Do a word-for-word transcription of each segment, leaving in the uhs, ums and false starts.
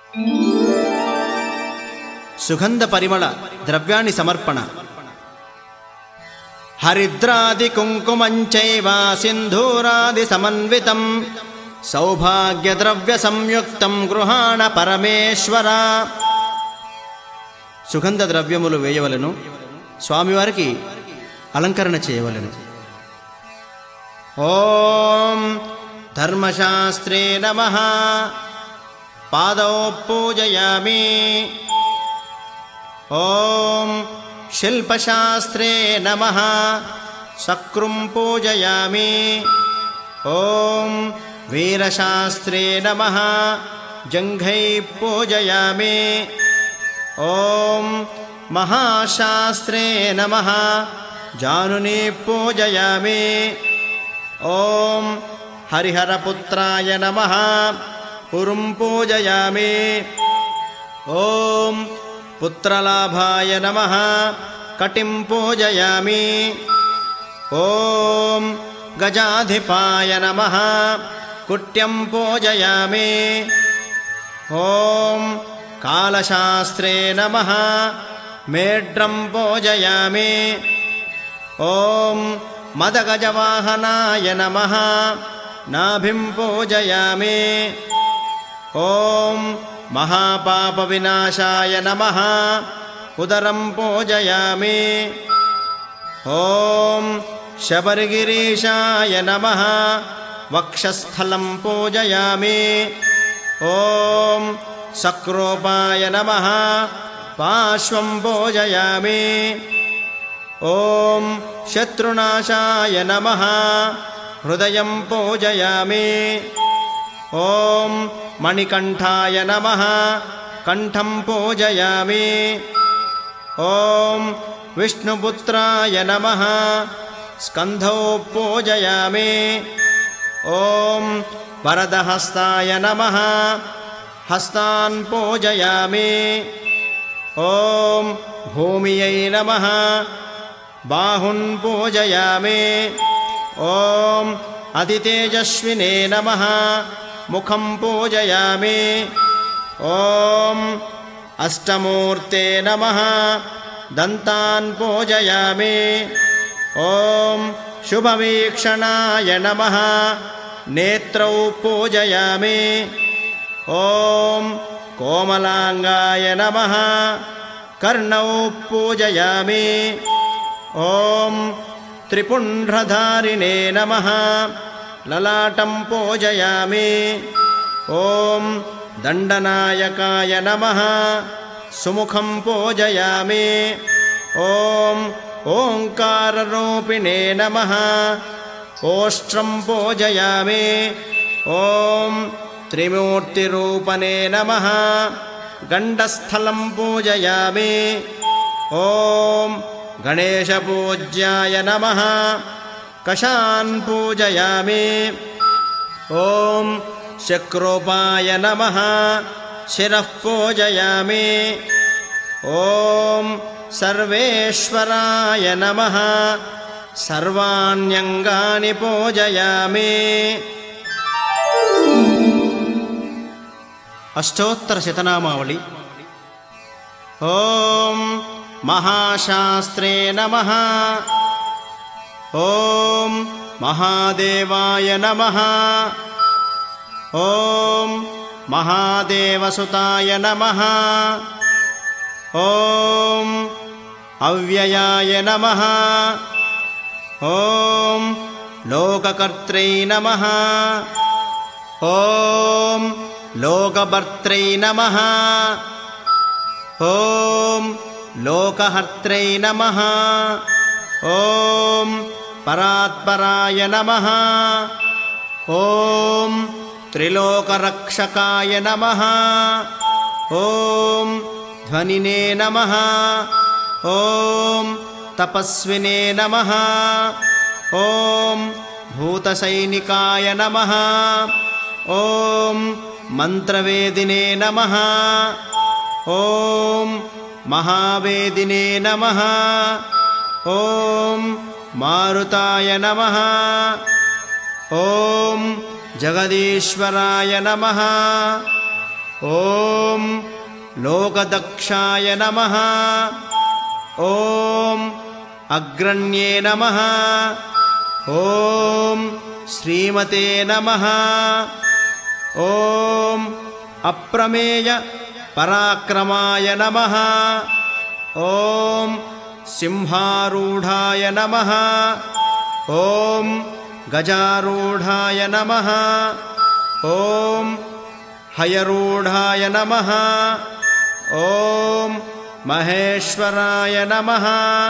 సుగంధ పరిమళ ద్రవ్యాన్ని సమర్పణ. హరిద్రాది కుంకుమంచైవ సింధూరాది సమన్వితం సౌభాగ్య ద్రవ్య సంయుక్తం గృహాణ పరమేశ్వర. సుగంధ ద్రవ్యములు వేయవలను, స్వామివారికి అలంకరణ చేయవలను. ఓం ధర్మశాస్త్రే నమః. పాదౌ పూజయామి. ఓం శిల్పశాస్త్రే నమః. శక్రుం పూజయామి. ఓం వీరశాస్త్రే నమః. జంఘై పూజయామి. ఓం మహాశాస్త్రే నమః. జానుని పూజయామి. ఓం హరిహరపుత్రాయ నమః. పురుం పూజయామి. ఓం పుత్రలాభాయ నమః. కటిం పూజయామి. ఓం గజాధిపాయ నమః. కుట్యం పూజయామి. ఓం కాలశాస్త్రే నమః. మేఢ్రం పూజయామి. ఓం మదగజవాహనాయ నమః. నాభిం పూజయామి. ఓం మహాపాప వినాశాయ నమః. ఉదరం పూజయామి. ఓం శబరిగిరీశాయ నమః. వక్షస్థలం పూజయామి. ఓం సక్రోపాయ నమః. పార్శ్వం పూజయామి. ఓం శత్రునాశాయ నమః. హృదయం పూజయామి. ఓం మణికంఠాయ నమః. కంఠం పూజయామి. ఓం విష్ణుపుత్రాయ నమః. స్కంధౌ పూజయామి. ఓం వరదహస్తాయ నమః. హస్తాన్ పూజయామి. ఓం భూమియై నమః. బాహున్ పూజయామి. ఓం అతితేజస్వినే నమః. ముఖం పూజయామి. ఓం అష్టమూర్తే నమః. దంతాన్ పూజయామి. ఓం శుభవీక్షణాయ నమః. నేత్రౌ పూజయామి. ఓం కోమలాంగాయ నమః. కర్ణౌ పూజయామి. ఓం త్రిపుండ్రధారిణే నమః. లలాటం పూజయామి. ఓం దండనాయకాయ నమః. సుముఖం పూజయామి. ఓం ఓంకారరూపిణే నమః. ఓష్ట్రం పూజయామి. ఓం త్రిమూర్తిరూపణే నమః. గండస్థలం పూజయామి. ఓం గణేశపూజ్యాయ నమః. కశాన్ పూజయామి. ఓం శక్రోపాయ నమః. శిరః పూజయామి. ఓం సర్వేశ్వరాయ నమః. సర్వాణ్యంగాని పూజయామి. అష్టోత్తర శతనామావళి. ఓం మహాశాస్త్రే నమః. ఓం మహాదేవాయ నమః. ఓం మహాదేవసుతాయ నమః. ఓం అవ్యయాయ నమః. ఓం లోకకర్త్రై నమః. ఓం లోకభర్త్రై నమః. ఓం లోకహర్త్రై నమః. ఓం పరాత్పరాయ నమః. ఓం త్రిలోకరక్షకాయ నమః. ఓం ధ్వనినే నమః. ఓం తపస్వినే నమః. ఓం భూతసైనికాయ నమః. ఓం మంత్రవేదినే నమః. ఓం మహావేదినే నమః. ఓం మారుతాయ నమః. ఓం జగదీశ్వరాయ నమః. ॐ लोकदक्षाय नमः। ॐ अग्रण्ये नमः। ॐ श्रीमते नमः। ॐ अप्रमेय पराक्रमाय नमः। ॐ सिंहारूढाय नमः। ॐ गजारूढाय नमः। ॐ हयरूढाय नमः। ॐ महेश्वराय नमः।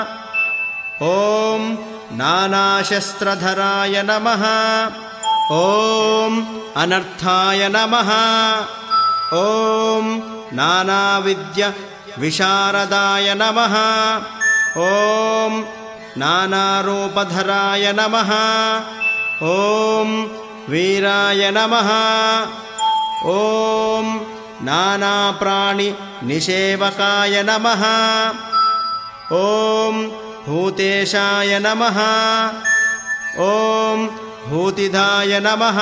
ॐ नानाशस्त्रधराय नमः। ॐ अनर्थाय नमः। ॐ नानाविद्याविशारदाय नमः। ॐ नानारूपधराय नमः। ॐ वीराय नमः। ॐ नानाप्राणिनिषेवकाय नमः। ॐ भूतेशाय नमः। ॐ भूतिधाय नमः।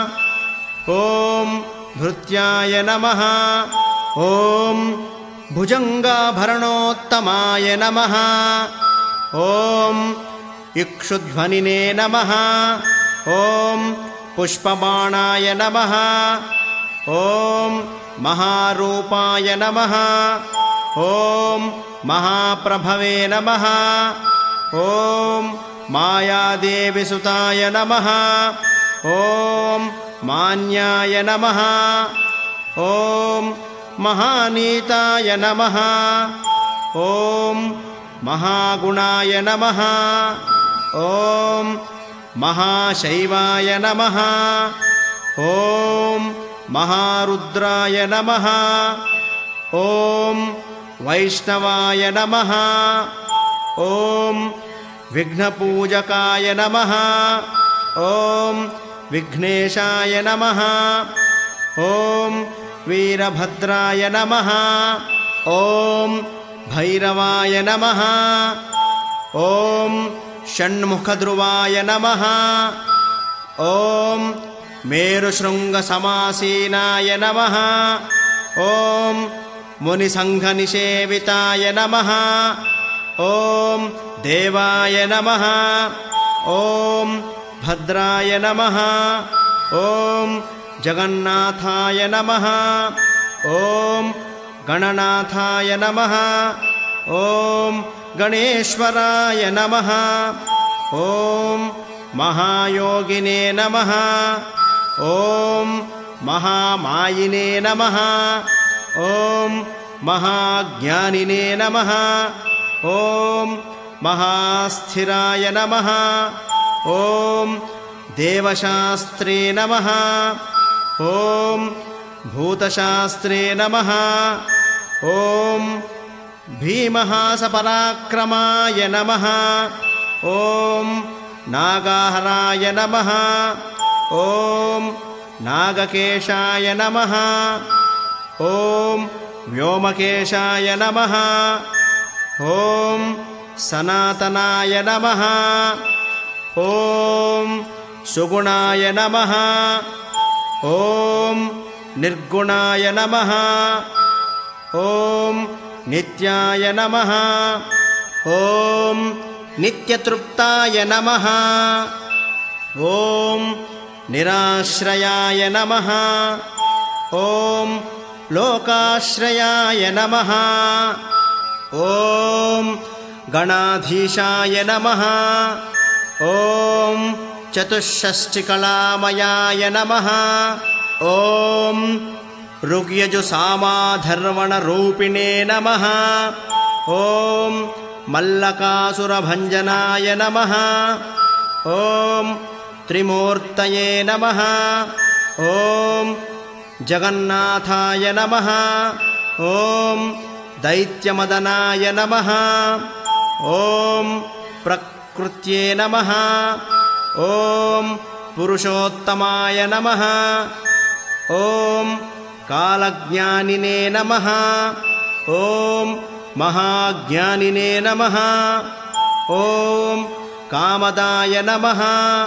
ॐ भृत्याय नमः। ॐ भुजङ्गाभरणोत्तमाय नमः। ॐ इक्षुध्वनिने नमः। ॐ पुष्पबाणाय नमः। ॐ महारूपाय नमः। ॐ महाप्रभवे नमः। ॐ मायादेवीसुताय नमः। ॐ मान्याय नमः। ॐ महानीताय नमः। ॐ महागुणाय नमः। ॐ महाशैवाय नमः। ॐ महारुद्राय नमः। ॐ वैष्णवाय नमः। ॐ विघ्नपूजकाय नमः। ॐ विघ्नेशाय नमः। ॐ वीरभद्राय नमः। ॐ भैरवाय नमः। ॐ षण्मुखध्रुवाय नमः। ॐ मेरुशृङ्गसमासीनाय नमः। ॐ मुनिसङ्घनिषेविताय नमः। ॐ देवाय नमः। ॐ भद्राय नमः। ॐ जगन्नाथाय नमः। ॐ गणनाथाय नमः। ॐ गणेश्वराय नमः। ॐ महायोगिने नमः। ॐ महामायिने नमः। ॐ महाज्ञानिने नमः। ॐ महास्थिराय नमः। ॐ देवशास्त्रे नमः। ॐ भूतशास्त्रे नमः। ॐ भीमहासपराक्रमाय नमः। ॐ नागाहराय नमः। ॐ नागकेशाय नमः। ॐ व्योमकेशाय नमः। ॐ सनातनाय नमः। ॐ सुगुणाय नमः। ॐ निर्गुणाय नमः। ॐ नित्याय नमः। ॐ नित्यतृप्ताय नमः। ॐ निराश्रयाय नमः। ॐ लोकाश्रयाय नमः। ॐ गणाधीशाय नमः। ॐ चतुष्षष्टिकलामयाय नमः। ॐ ऋग्यजुसामाधर्वणरूपिणे नमः। ॐ मल्लकासुरभञ्जनाय नमः। ॐ त्रिमूर्तये नमः। ॐ जगन्नाथाय नमः। ॐ दैत्यमदनाय नमः। ॐ प्रकृत्ये नमः। ॐ पुरुषोत्तमाय नमः। ॐ कालज्ञानिने नमः। ॐ महाज्ञानिने नमः। ॐ कामदाय नमः।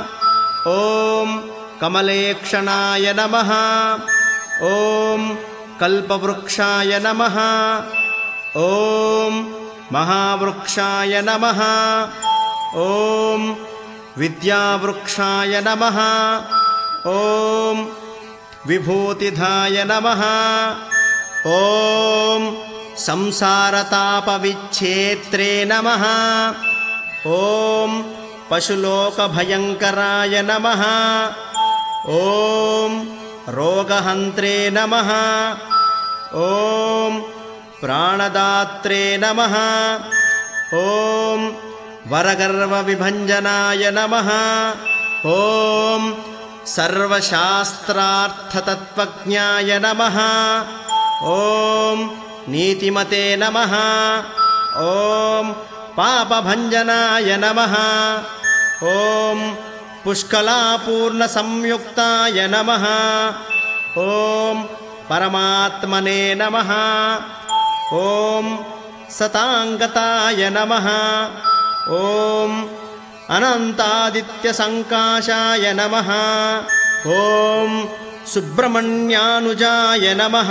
ॐ कमलेक्षणाय नमः। ॐ कल्पवृक्षाय नमः। ॐ महावृक्षाय नमः। ॐ विद्यावृक्षाय नमः। ॐ विभूतिधाय नमः। ॐ संसारतापविच्छेत्रे नमः। ॐ पशुलोकभयङ्कराय नमः। ॐ रोगहन्त्रे नमः। ॐ प्राणदात्रे नमः। ॐ वरगर्वविभञ्जनाय नमः। ॐ सर्वशास्त्रार्थतत्त्वज्ञाय नमः। ॐ नीतिमते नमः। ॐ पापभञ्जनाय नमः। ॐ पुष्कलापूर्णसंयुक्ताय नमः। ॐ परमात्मने नमः। ॐ सताङ्गताय नमः। ॐ अनन्तादित्यसङ्काशाय नमः। ॐ सुब्रह्मण्यानुजाय नमः।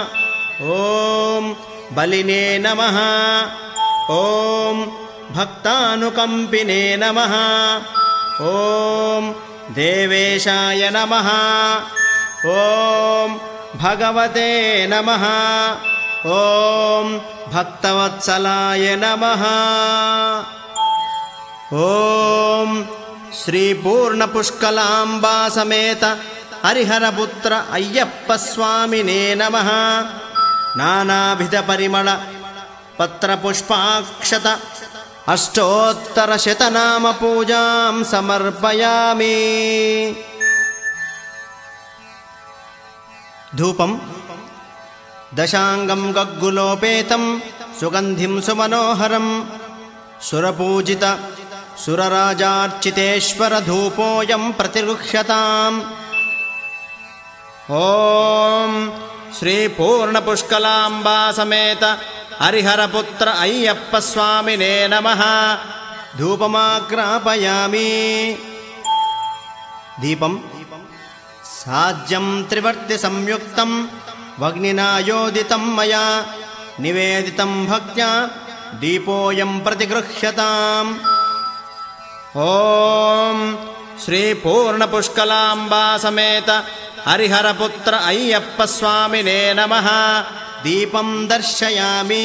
ॐ बलिने नमः। ॐ भक्तानुकम्पिने नमः। ॐ देवेशाय नमः। ॐ भगवते नमः। ॐ भक्तवत्सलाय नमः। ॐ श्रीपूर्णपुष्कलाम्बा समेत हरिहरपुत्र अय्यप्पस्वामिने नमः। नानाविधपरिमळ पत्रपुष्पाक्षत अष्टोत्तरशतनामपूजां समर्पयामि। धूपं दशाङ्गं गग्गुलोपेतं सुगन्धिं सुमनोहरं सुरपूजित सुरराजार्चितेश्वर धूपोऽयं प्रतिगृह्यताम्। ॐ श्रीपूर्णपुष्कलाम्बा समेत हरिहरपुत्र अय्यप्पस्वामिने नमः। धूपमाग्रापयामि। दीपं साज्यं त्रिवर्तिसंयुक्तं वह्निना योदितं मया निवेदितं भक्त्या दीपोऽयं प्रतिगृह्यताम्। ॐ श्रीपूर्णपुष्कलाम्बा समेत हरिहरपुत्र अय्यप्पस्वामिने नमः। दीपं दर्शयामि।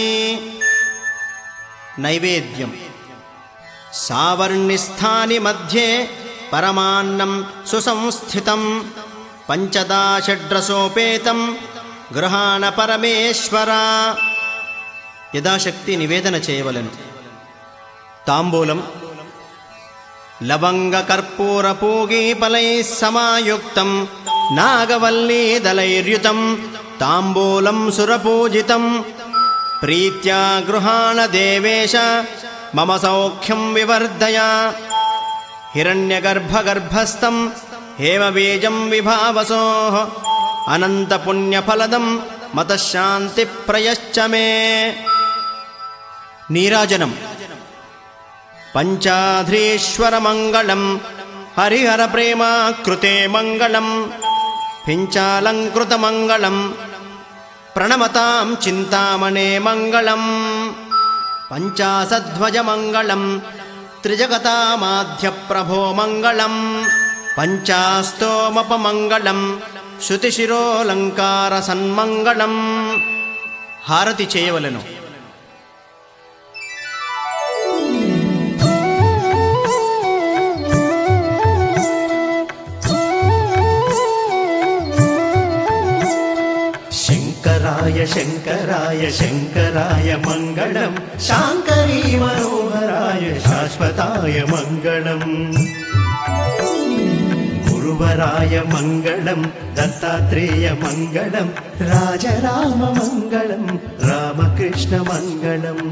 नैवेद्यं सावर्णिस्थानि मध्ये परमान्नं सुसंस्थितं पञ्चदाषड्रसोपेतं गृहाण परमेश्वर। यथाशक्ति निवेदन చేయవలెను। ताम्बूलं लवङ्गकर्पूरपूगीफलैः समायुक्तं नागवल्लीदलैर्युतं ताम्बूलं सुरपूजितं प्रीत्या गृहाण देवेश मम सौख्यं विवर्धय। हिरण्यगर्भगर्भस्थं हेमबीजं विभावसोः अनन्तपुण्यफलदं मतः शान्तिप्रयश्च मे। नीराजनं पञ्चाध्रीश्वरमङ्गलं हरिहरप्रेमाकृते मङ्गलं पिञ्चालङ्कृतमङ्गलं प्रणमतां चिन्तामणे मङ्गलं। पञ्चासध्वजमङ्गलं त्रिजगतामाध्यप्रभो मङ्गलं पञ्चास्तोमपमङ्गलं श्रुतिशिरोऽलङ्कारसन्मङ्गलं। हारति చేయవలెను। शङ्कराय शङ्कराय शङ्कराय मङ्गलं शाङ्करी मनोहराय शाश्वताय मङ्गलम्। गुरुवराय मङ्गलं दत्तात्रेय मङ्गलं राजराम मङ्गलं रामकृष्ण मङ्गलम्।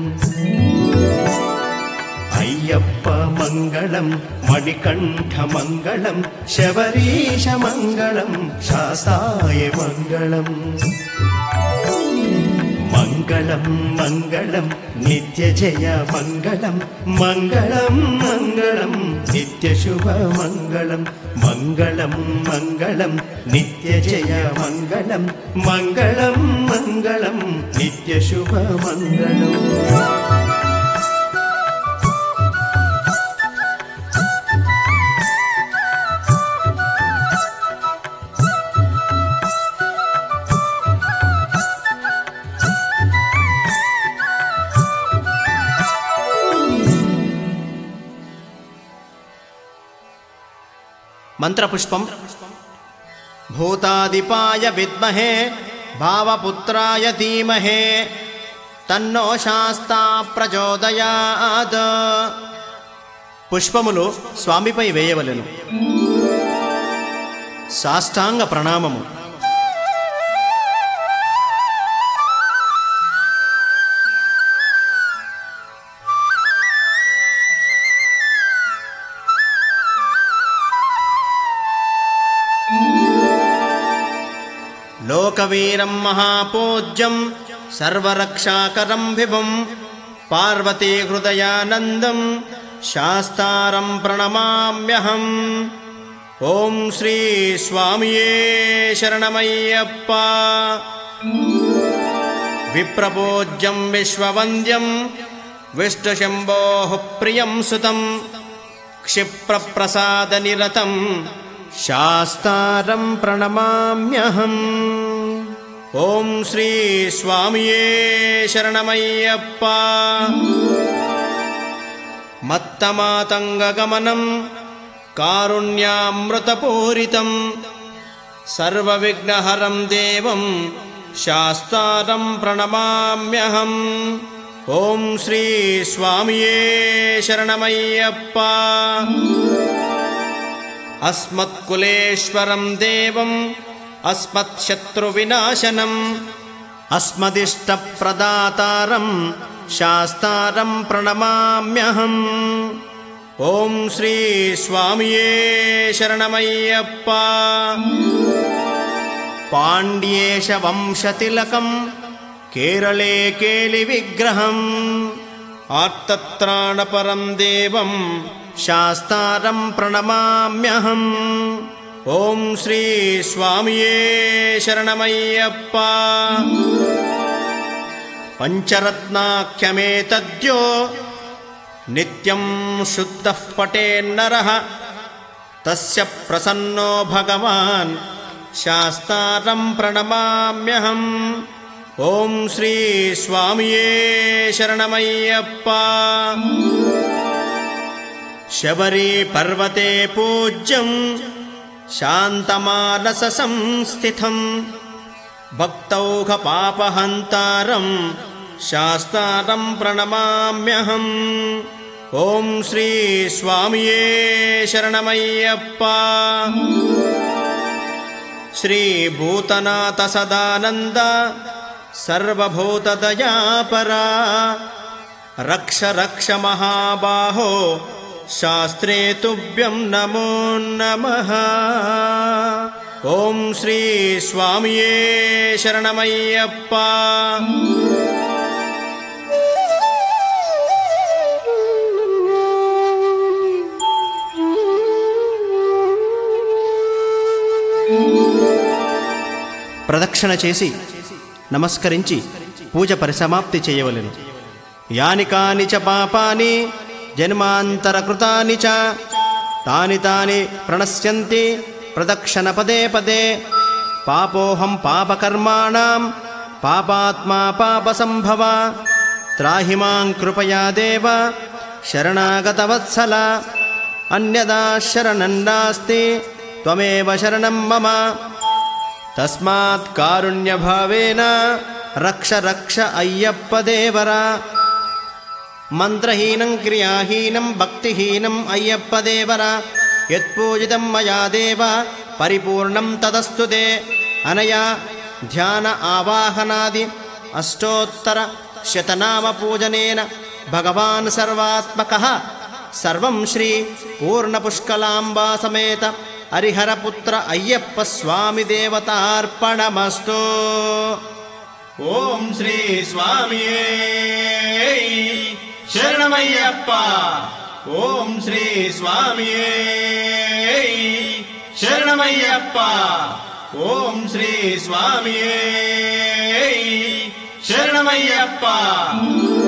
अय्यप्प मङ्गलं मणिकण्ठ मङ्गलं शबरीश मङ्गलं शास्ताय मङ्गलम्। మంగళం మంగళం నిత్య జయ మంగళం మంగళం మంగళం నిత్య శుభ మంగళం మంగళం మంగళం నిత్య జయ మంగళం మంగళం మంగళం నిత్య శుభ మంగళం. మంత్రపుష్పం. భూతాదిపాయ విద్మహే భావపుత్రాయ ధీమహే తన్నో శాస్తా ప్రచోదయాత్. పుష్పములు స్వామిపై వేయవలెను. సాష్టాంగ ప్రణామము. లోకవీరం మహాపూజ్యం సర్వరక్షాకరం విభుం పార్వతీ హృదయానందం శాస్తారం ప్రణమామ్యహం. ఓం శ్రీ స్వామియే శరణమయ్యప్ప. విప్రపూజ్యం విశ్వవంద్యం విష్ణుశంభోః ప్రియం సుతం క్షిప్రప్రసాదనిరతం శాస్తారం ప్రణమామ్యహం. ఓం శ్రీ స్వామియే శరణమయ్యప్ప. మత్తమాతంగగమనం కారుణ్యామృతపూరితం సర్వవిఘ్నహరం దేవం శాస్తారం ప్రణమామ్యహం. ఓం శ్రీ స్వామియే శరణమయ్యప్ప. అస్మత్కులేశ్వరం దేవం అస్మత్శత్రువినాశనం అస్మదిష్టప్రదాతారం శాస్తారం ప్రణమామ్యహం. ఓం శ్రీ స్వామియే శరణమయ్యప్ప. పాండ్యేశ వంశతిలకం కేరళే కేళి విగ్రహం ఆర్తత్రాణపరం దేవం శాస్తారం ప్రణమామ్యహం. ఓం శ్రీ స్వామియే శరణమయ్యప్ప. పంచరత్నాఖ్యమేతద్యో నిత్యం శుద్ధః పఠేన్నరః తస్య ప్రసన్నో భగవాన్ శాస్తారం ప్రణమామ్యహం. ఓం శ్రీ స్వామియే శరణమయ్యప్ప. శబరీ పర్వతే పూజ్యం శాంతమానస సంస్థితం భక్తౌఘ పాపహంతారం శాస్తారం ప్రణమామ్యహం. ఓం శ్రీ స్వామియే శరణమయ్యప్ప. శ్రీ భూతనాథ సదానంద సర్వభూతదయాపరా రక్ష రక్ష మహాబాహో శాస్త్రే తుభ్యం నమో నమః. ఓం శ్రీ స్వామియే శరణమయ్యప్ప. ప్రదక్షిణ చేసి నమస్కరించి పూజ పరిసమాప్తి చేయవలెను. యాని కాని చ పాపాని జన్మాంతరకృతాని చ తాని తాని ప్రణశ్యంతి ప్రదక్షిణ పదే పదే. పాపోహం పాపకర్మాణం పాపాత్మా పాపసంభవ త్రాహి మాం కృపయా దేవ శరణాగతవత్సల. అన్యదా శరణం నాస్తి త్వమేవ శరణం మమ. తస్మాత్ కారుణ్యభావేన రక్ష రక్ష అయ్యప్ప దేవరా. మంత్రహీనం క్రియాహీనం భక్తిహీనం అయ్యప్ప దేవరా. యత్పూజితం మయా దేవ పరిపూర్ణం తదస్తు తే. అనయా ధ్యాన ఆవాహనాది అష్టోత్తర శతనామ పూజనేన భగవాన్ సర్వాత్మకః సర్వం శ్రీ పూర్ణపుష్కలాంబా సమేత హరిహరపుత్ర అయ్యప్ప స్వామి దేవతార్పణమస్తు. ఓం శ్రీ స్వామియే శరణమయ్యప్ప. ఓం శ్రీ స్వామియే శరణమయ్యప్ప. ఓం శ్రీ స్వామియే శరణమయ్యప్ప.